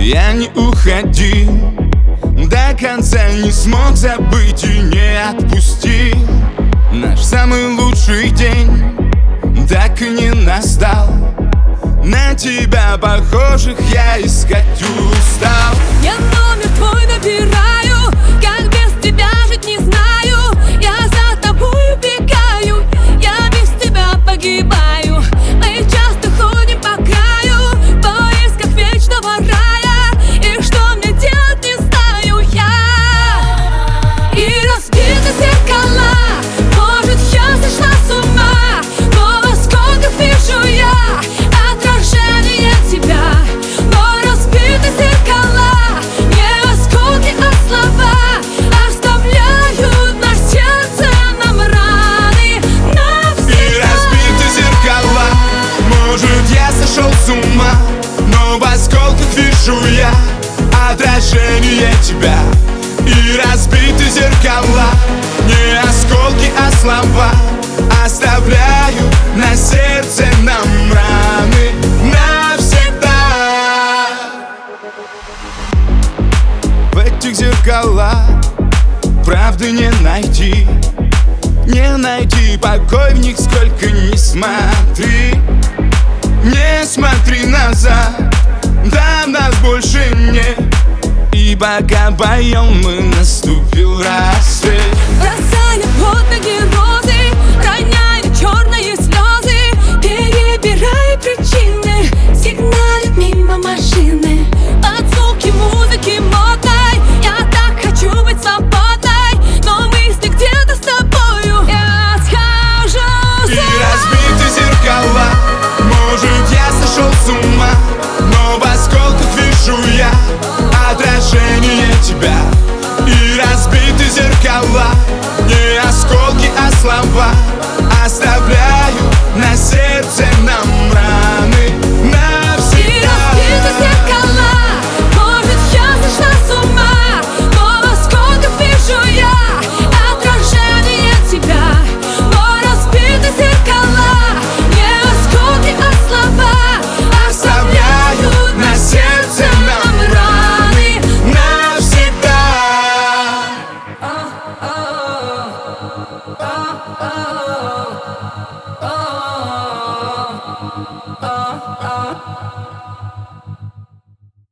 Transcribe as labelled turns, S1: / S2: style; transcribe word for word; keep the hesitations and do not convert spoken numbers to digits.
S1: я не уходил, до конца не смог забыть и не отпустил. Наш самый лучший день так и не настал. На тебя похожих я искать устал.
S2: Я номер твой набираю, как без тебя жить не знаю. Я за тобой убегаю, я без тебя погибаю. Мы часто ходим по краю в поисках вечного рая. И что мне делать, не знаю я. И разбиты зеркала, может, я сошла с ума, но во сколько вижу я отражение тебя. Но разбиты зеркала не осколки, а слова оставляют на сердце нам раны навсегда.
S1: И разбиты зеркала, может, я сошел с ума, но в осколках вижу я отражение тебя. И разбиты зеркала, не осколки, а слова оставляю на сердце нам раны навсегда. В этих зеркалах правды не найти, не найти покой в них, сколько ни смотри. Не смотри назад, там нас больше нет. И пока поем мы, наступил рассвет.
S2: Бросая под ноги